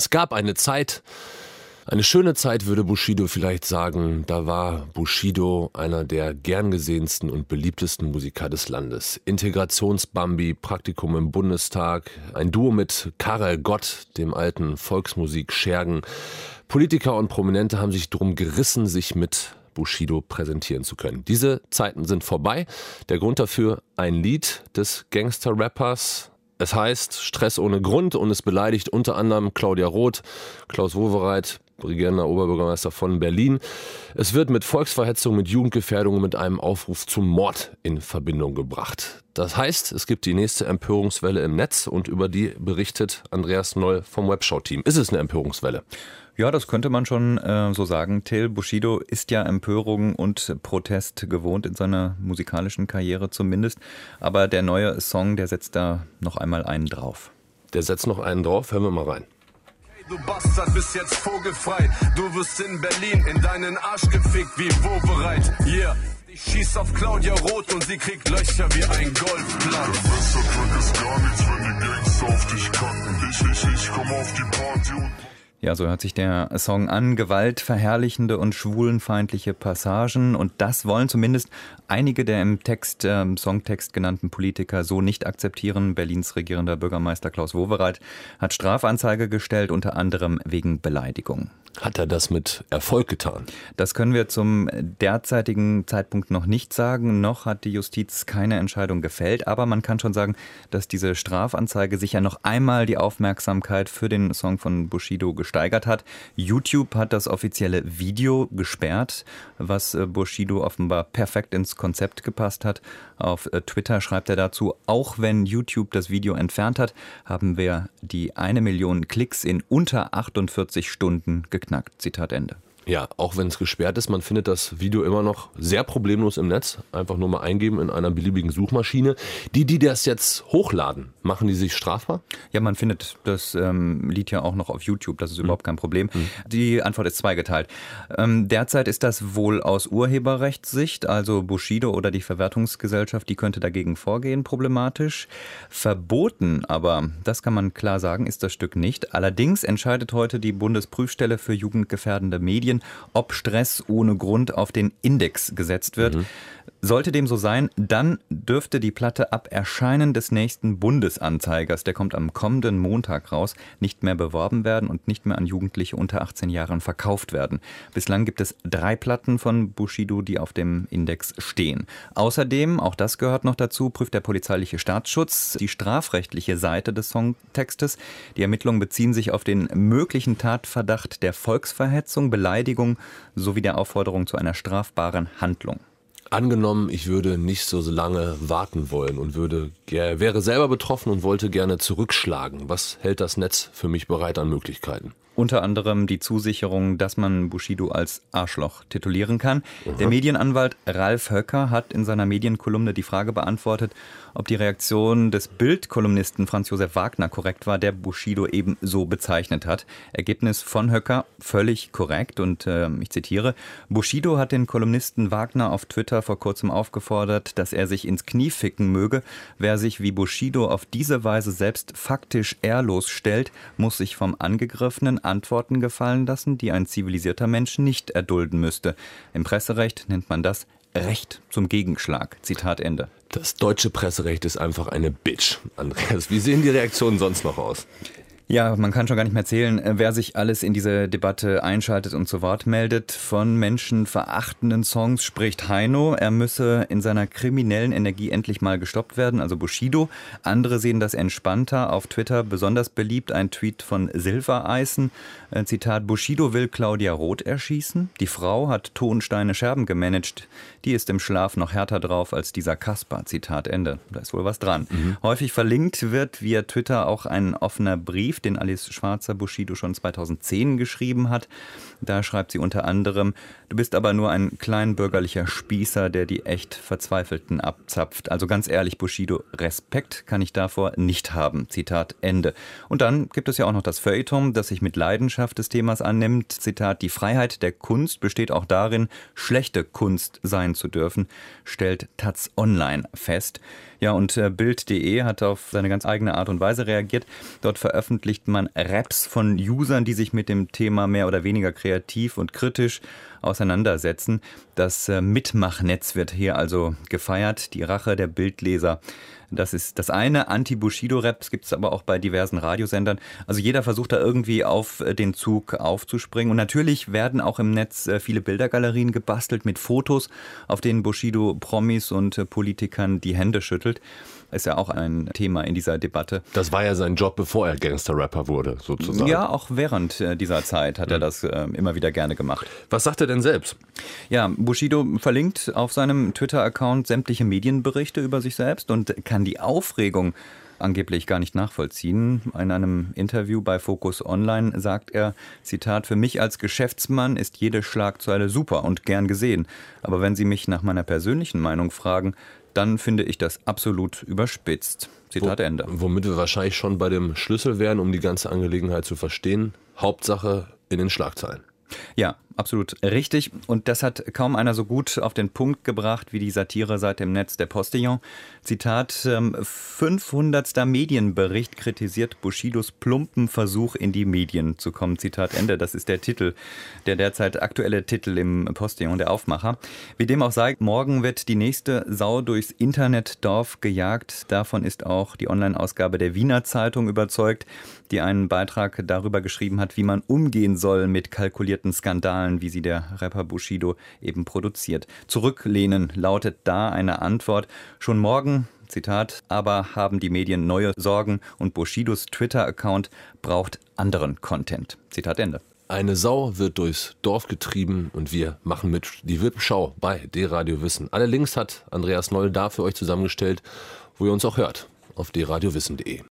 Es gab eine Zeit, eine schöne Zeit, würde Bushido vielleicht sagen. Da war Bushido einer der gern gesehensten und beliebtesten Musiker des Landes. Integrationsbambi, Praktikum im Bundestag, ein Duo mit Karel Gott, dem alten Volksmusik-Schergen. Politiker und Prominente haben sich drum gerissen, sich mit Bushido präsentieren zu können. Diese Zeiten sind vorbei. Der Grund dafür ein Lied des Gangster-Rappers. Es heißt Stress ohne Grund und es beleidigt unter anderem Claudia Roth, Klaus Wowereit, regierender Oberbürgermeister von Berlin. Es wird mit Volksverhetzung, mit Jugendgefährdung und mit einem Aufruf zum Mord in Verbindung gebracht. Das heißt, es gibt die nächste Empörungswelle im Netz und über die berichtet Andreas Noll vom Webshow-Team. Ist es eine Empörungswelle? Ja, das könnte man schon so sagen. Till, Bushido ist ja Empörung und Protest gewohnt in seiner musikalischen Karriere zumindest. Aber der neue Song, der setzt da noch einmal einen drauf. Der setzt noch einen drauf, hören wir mal rein. Du Bastard bist jetzt vogelfrei. Du wirst in Berlin in deinen Arsch gefickt wie Wowereit. Yeah. Ich schieß auf Claudia Roth und sie kriegt Löcher wie ein Golfplatz. Der beste Trick ist gar nichts, wenn die Gangster auf dich kacken. Ich komm auf die Party und... Ja, so hört sich der Song an. Gewaltverherrlichende und schwulenfeindliche Passagen. Und das wollen zumindest einige der im Songtext genannten Politiker so nicht akzeptieren. Berlins regierender Bürgermeister Klaus Wowereit hat Strafanzeige gestellt, unter anderem wegen Beleidigung. Hat er das mit Erfolg getan? Das können wir zum derzeitigen Zeitpunkt noch nicht sagen. Noch hat die Justiz keine Entscheidung gefällt. Aber man kann schon sagen, dass diese Strafanzeige sicher noch einmal die Aufmerksamkeit für den Song von Bushido gesteigert hat. YouTube hat das offizielle Video gesperrt, was Bushido offenbar perfekt ins Konzept gepasst hat. Auf Twitter schreibt er dazu, auch wenn YouTube das Video entfernt hat, haben wir die 1 Million Klicks in unter 48 Stunden geknackt. Zitat Ende. Ja, auch wenn es gesperrt ist, man findet das Video immer noch sehr problemlos im Netz. Einfach nur mal eingeben in einer beliebigen Suchmaschine. Die das jetzt hochladen, machen die sich strafbar? Ja, man findet das Lied ja auch noch auf YouTube, das ist überhaupt kein Problem. Die Antwort ist zweigeteilt. Derzeit ist das wohl aus Urheberrechtssicht, also Bushido oder die Verwertungsgesellschaft, die könnte dagegen vorgehen, problematisch. Verboten, aber das kann man klar sagen, ist das Stück nicht. Allerdings entscheidet heute die Bundesprüfstelle für jugendgefährdende Medien, ob Stress ohne Grund auf den Index gesetzt wird. Sollte dem so sein, dann dürfte die Platte ab Erscheinen des nächsten Bundesanzeigers, der kommt am kommenden Montag raus, nicht mehr beworben werden und nicht mehr an Jugendliche unter 18 Jahren verkauft werden. Bislang gibt es 3 Platten von Bushido, die auf dem Index stehen. Außerdem, auch das gehört noch dazu, prüft der polizeiliche Staatsschutz die strafrechtliche Seite des Songtextes. Die Ermittlungen beziehen sich auf den möglichen Tatverdacht der Volksverhetzung, Beleidigung sowie der Aufforderung zu einer strafbaren Handlung. Angenommen, ich würde nicht so lange warten wollen und wäre selber betroffen und wollte gerne zurückschlagen. Was hält das Netz für mich bereit an Möglichkeiten? Unter anderem die Zusicherung, dass man Bushido als Arschloch titulieren kann. Der Medienanwalt Ralf Höcker hat in seiner Medienkolumne die Frage beantwortet, ob die Reaktion des Bild-Kolumnisten Franz Josef Wagner korrekt war, der Bushido eben so bezeichnet hat. Ergebnis von Höcker völlig korrekt und ich zitiere: Bushido hat den Kolumnisten Wagner auf Twitter vor kurzem aufgefordert, dass er sich ins Knie ficken möge. Wer sich wie Bushido auf diese Weise selbst faktisch ehrlos stellt, muss sich vom Angegriffenen Antworten gefallen lassen, die ein zivilisierter Mensch nicht erdulden müsste. Im Presserecht nennt man das Recht zum Gegenschlag. Zitat Ende. Das deutsche Presserecht ist einfach eine Bitch. Andreas, wie sehen die Reaktionen sonst noch aus? Ja, man kann schon gar nicht mehr zählen, wer sich alles in diese Debatte einschaltet und zu Wort meldet. Von menschenverachtenden Songs spricht Heino. Er müsse in seiner kriminellen Energie endlich mal gestoppt werden, also Bushido. Andere sehen das entspannter. Auf Twitter besonders beliebt ein Tweet von Silvereisen. Zitat: Bushido will Claudia Roth erschießen. Die Frau hat Tonsteine Scherben gemanagt. Die ist im Schlaf noch härter drauf als dieser Kasper. Zitat Ende. Da ist wohl was dran. Häufig verlinkt wird via Twitter auch ein offener Brief, den Alice Schwarzer Bushido schon 2010 geschrieben hat. Da schreibt sie unter anderem: Du bist aber nur ein kleinbürgerlicher Spießer, der die echt Verzweifelten abzapft. Also ganz ehrlich, Bushido, Respekt kann ich davor nicht haben. Zitat Ende. Und dann gibt es ja auch noch das Feuilleton, das sich mit Leidenschaft des Themas annimmt. Zitat: Die Freiheit der Kunst besteht auch darin, schlechte Kunst sein zu dürfen, stellt taz Online fest. Ja, und Bild.de hat auf seine ganz eigene Art und Weise reagiert. Dort veröffentlicht man Raps von Usern, die sich mit dem Thema mehr oder weniger kreativ und kritisch auseinandersetzen. Das Mitmachnetz wird hier also gefeiert, die Rache der Bildleser. Das ist das eine. Anti-Bushido-Raps gibt es aber auch bei diversen Radiosendern. Also jeder versucht da irgendwie auf den Zug aufzuspringen. Und natürlich werden auch im Netz viele Bildergalerien gebastelt mit Fotos, auf denen Bushido Promis und Politikern die Hände schüttelt. Ist ja auch ein Thema in dieser Debatte. Das war ja sein Job, bevor er Gangster-Rapper wurde, sozusagen. Ja, auch während dieser Zeit hat er das immer wieder gerne gemacht. Was sagt er denn selbst? Ja, Bushido verlinkt auf seinem Twitter-Account sämtliche Medienberichte über sich selbst und kann die Aufregung angeblich gar nicht nachvollziehen. In einem Interview bei Focus Online sagt er, Zitat, für mich als Geschäftsmann ist jede Schlagzeile super und gern gesehen. Aber wenn Sie mich nach meiner persönlichen Meinung fragen, dann finde ich das absolut überspitzt. Zitat Ende. Womit wir wahrscheinlich schon bei dem Schlüssel wären, um die ganze Angelegenheit zu verstehen. Hauptsache in den Schlagzeilen. Ja, absolut richtig. Und das hat kaum einer so gut auf den Punkt gebracht wie die Satireseite im Netz der Postillon. Zitat, 500. Medienbericht kritisiert Bushidos plumpen Versuch, in die Medien zu kommen. Zitat Ende. Das ist der Titel, der derzeit aktuelle Titel im Postillon, der Aufmacher. Wie dem auch sei, morgen wird die nächste Sau durchs Internetdorf gejagt. Davon ist auch die Online-Ausgabe der Wiener Zeitung überzeugt, die einen Beitrag darüber geschrieben hat, wie man umgehen soll mit kalkulierten Skandalen, wie sie der Rapper Bushido eben produziert. Zurücklehnen lautet da eine Antwort. Schon morgen, Zitat, aber haben die Medien neue Sorgen und Bushidos Twitter-Account braucht anderen Content. Zitat Ende. Eine Sau wird durchs Dorf getrieben und wir machen mit. Die Wippenschau bei D-Radio Wissen. Alle Links hat Andreas Noll da für euch zusammengestellt, wo ihr uns auch hört, auf dradiowissen.de.